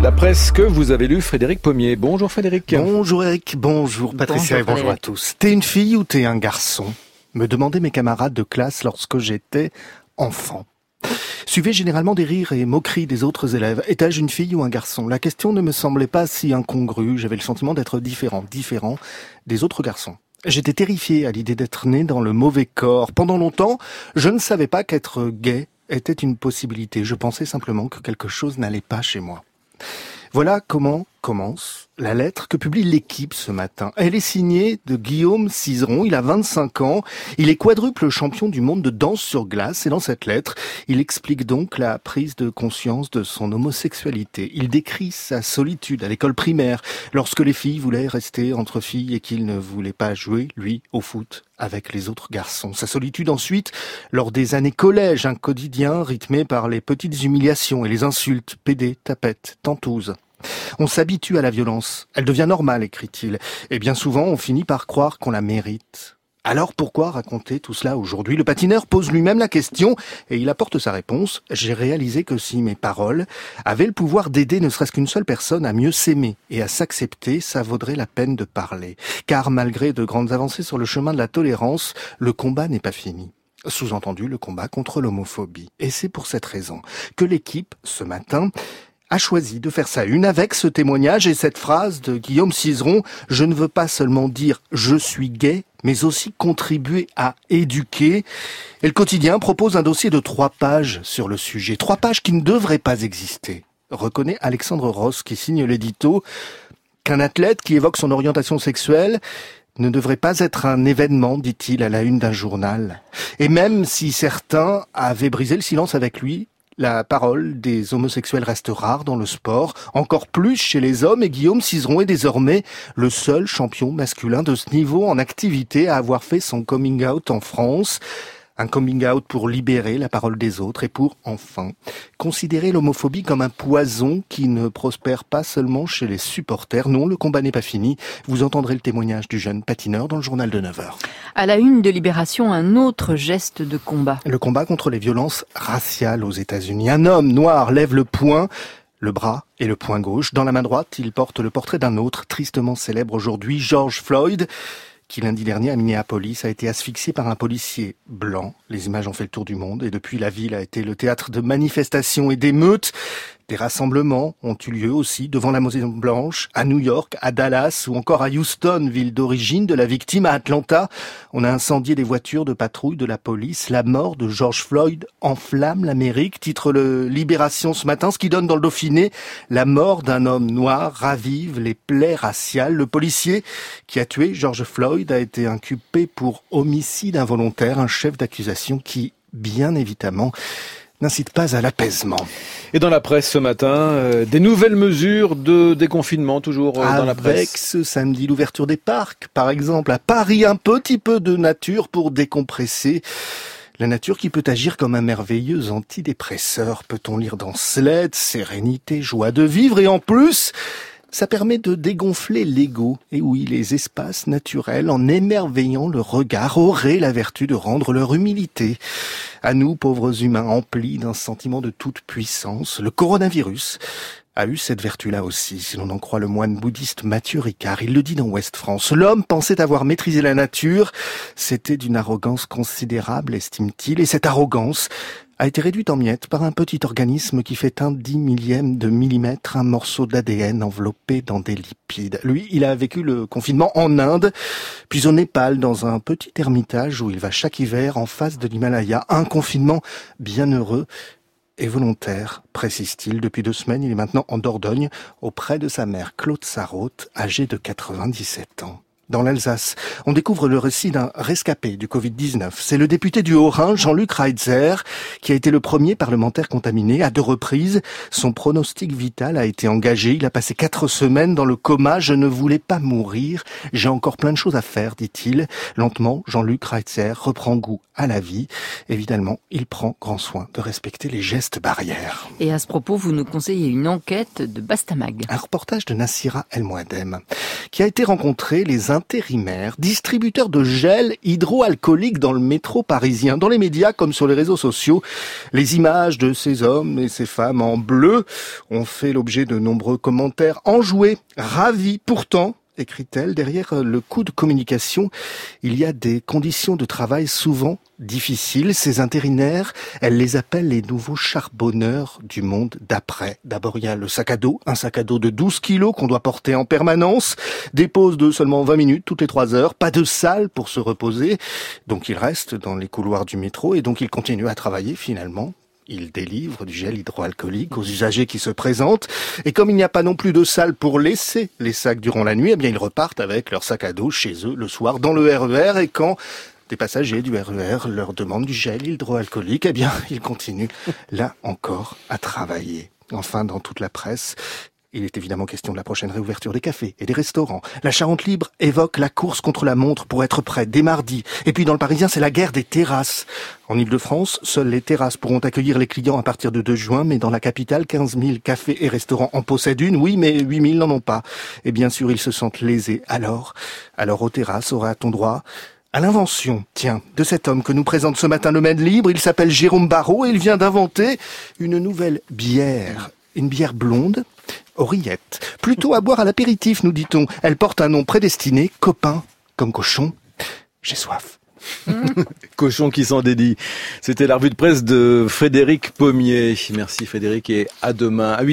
D'après ce que vous avez lu, Frédéric Pommier. Bonjour Frédéric. Bonjour Eric, bonjour Patricia et bonjour à tous. T'es une fille ou t'es un garçon ? Me demandaient mes camarades de classe lorsque j'étais enfant. Suivaient généralement des rires et moqueries des autres élèves. Étais-je une fille ou un garçon ? La question ne me semblait pas si incongrue. J'avais le sentiment d'être différent des autres garçons. J'étais terrifié à l'idée d'être né dans le mauvais corps. Pendant longtemps, je ne savais pas qu'être gay était une possibilité. Je pensais simplement que quelque chose n'allait pas chez moi. Voilà comment commence la lettre que publie l'Équipe ce matin. Elle est signée de Guillaume Cizeron, il a 25 ans, il est quadruple champion du monde de danse sur glace et dans cette lettre, il explique donc la prise de conscience de son homosexualité. Il décrit sa solitude à l'école primaire, lorsque les filles voulaient rester entre filles et qu'il ne voulait pas jouer, lui, au foot avec les autres garçons. Sa solitude ensuite, lors des années collège, un quotidien rythmé par les petites humiliations et les insultes, pédés, tapettes, tantouses. On s'habitue à la violence. Elle devient normale, écrit-il. Et bien souvent, on finit par croire qu'on la mérite. Alors pourquoi raconter tout cela aujourd'hui ? Le patineur pose lui-même la question et il apporte sa réponse. J'ai réalisé que si mes paroles avaient le pouvoir d'aider ne serait-ce qu'une seule personne à mieux s'aimer et à s'accepter, ça vaudrait la peine de parler. Car malgré de grandes avancées sur le chemin de la tolérance, le combat n'est pas fini. Sous-entendu, le combat contre l'homophobie. Et c'est pour cette raison que l'Équipe, ce matin, a choisi de faire sa une avec ce témoignage et cette phrase de Guillaume Cizeron. Je ne veux pas seulement dire « je suis gay », mais aussi contribuer à éduquer. Et le quotidien propose un dossier de 3 pages sur le sujet. 3 pages qui ne devraient pas exister. Reconnaît Alexandre Ross qui signe l'édito qu'un athlète qui évoque son orientation sexuelle ne devrait pas être un événement, dit-il, à la une d'un journal. Et même si certains avaient brisé le silence avec lui, la parole des homosexuels reste rare dans le sport, encore plus chez les hommes, et Guillaume Cizeron est désormais le seul champion masculin de ce niveau en activité à avoir fait son coming out en France. Un coming out pour libérer la parole des autres et pour, enfin, considérer l'homophobie comme un poison qui ne prospère pas seulement chez les supporters. Non, le combat n'est pas fini. Vous entendrez le témoignage du jeune patineur dans le journal de 9h. À la une de Libération, un autre geste de combat. Le combat contre les violences raciales aux États-Unis. Un homme noir lève le poing, le bras et le poing gauche. Dans la main droite, il porte le portrait d'un autre, tristement célèbre aujourd'hui, George Floyd, qui lundi dernier à Minneapolis a été asphyxié par un policier blanc. Les images ont fait le tour du monde et depuis la ville a été le théâtre de manifestations et d'émeutes. Des rassemblements ont eu lieu aussi devant la Maison Blanche, à New York, à Dallas ou encore à Houston, ville d'origine de la victime, à Atlanta. On a incendié des voitures de patrouille de la police. La mort de George Floyd enflamme l'Amérique, titre le Libération ce matin, ce qui donne dans le Dauphiné la mort d'un homme noir ravive les plaies raciales. Le policier qui a tué George Floyd a été inculpé pour homicide involontaire, un chef d'accusation qui, bien évidemment, n'incite pas à l'apaisement. Et dans la presse ce matin, des nouvelles mesures de déconfinement toujours dans la presse. Avec ce samedi l'ouverture des parcs, par exemple, à Paris, un petit peu de nature pour décompresser. La nature qui peut agir comme un merveilleux antidépresseur, peut-on lire dans Sled, sérénité, joie de vivre et en plus, ça permet de dégonfler l'ego. Et oui, les espaces naturels, en émerveillant le regard, auraient la vertu de rendre leur humilité. À nous, pauvres humains, emplis d'un sentiment de toute puissance, le coronavirus a eu cette vertu-là aussi, si l'on en croit le moine bouddhiste Mathieu Ricard. Il le dit dans Ouest France. L'homme pensait avoir maîtrisé la nature. C'était d'une arrogance considérable, estime-t-il. Et cette arrogance a été réduite en miettes par un petit organisme qui fait un 10 de millimètre, un morceau d'ADN enveloppé dans des lipides. Lui, il a vécu le confinement en Inde, puis au Népal, dans un petit ermitage où il va chaque hiver en face de l'Himalaya. Un confinement bien heureux et volontaire, précise-t-il. Depuis 2 semaines, il est maintenant en Dordogne, auprès de sa mère Claude Sarraute, âgée de 97 ans. Dans l'Alsace, on découvre le récit d'un rescapé du Covid-19. C'est le député du Haut-Rhin, Jean-Luc Reitzer, qui a été le premier parlementaire contaminé à 2 reprises. Son pronostic vital a été engagé. Il a passé 4 semaines dans le coma. Je ne voulais pas mourir. J'ai encore plein de choses à faire, dit-il. Lentement, Jean-Luc Reitzer reprend goût à la vie. Évidemment, il prend grand soin de respecter les gestes barrières. Et à ce propos, vous nous conseillez une enquête de Bastamag. Un reportage de Nassira El Mouadem, qui a été rencontré les uns intérimaire, distributeur de gel hydroalcoolique dans le métro parisien. Dans les médias comme sur les réseaux sociaux, les images de ces hommes et ces femmes en bleu ont fait l'objet de nombreux commentaires enjoués, ravis. Pourtant, écrit-elle, derrière le coup de communication, il y a des conditions de travail souvent difficiles. Ces intérimaires, elle les appelle les nouveaux charbonneurs du monde d'après. D'abord, il y a le sac à dos, un sac à dos de 12 kilos qu'on doit porter en permanence, des pauses de seulement 20 minutes toutes les 3 heures, pas de salle pour se reposer. Donc il reste dans les couloirs du métro et donc il continue à travailler finalement. Il délivre du gel hydroalcoolique aux usagers qui se présentent. Et comme il n'y a pas non plus de salle pour laisser les sacs durant la nuit, eh bien ils repartent avec leur sac à dos chez eux le soir dans le RER. Et quand des passagers du RER leur demandent du gel hydroalcoolique, eh bien ils continuent là encore à travailler. Enfin, dans toute la presse, il est évidemment question de la prochaine réouverture des cafés et des restaurants. La Charente Libre évoque la course contre la montre pour être prêt dès mardi. Et puis dans le Parisien, c'est la guerre des terrasses. En Ile-de-France, seules les terrasses pourront accueillir les clients à partir de 2 juin, mais dans la capitale, 15 000 cafés et restaurants en possèdent une. Oui, mais 8 000 n'en ont pas. Et bien sûr, ils se sentent lésés. Alors aux terrasses, aura-t-on droit à l'invention, tiens, de cet homme que nous présente ce matin le Maine Libre? Il s'appelle Jérôme Barrault et il vient d'inventer une nouvelle bière. Une bière blonde, Aurillette. Plutôt à boire à l'apéritif, nous dit-on. Elle porte un nom prédestiné, copain, comme cochon. J'ai soif. Cochon qui s'en dédie. C'était la revue de presse de Frédéric Pommier. Merci Frédéric et à demain.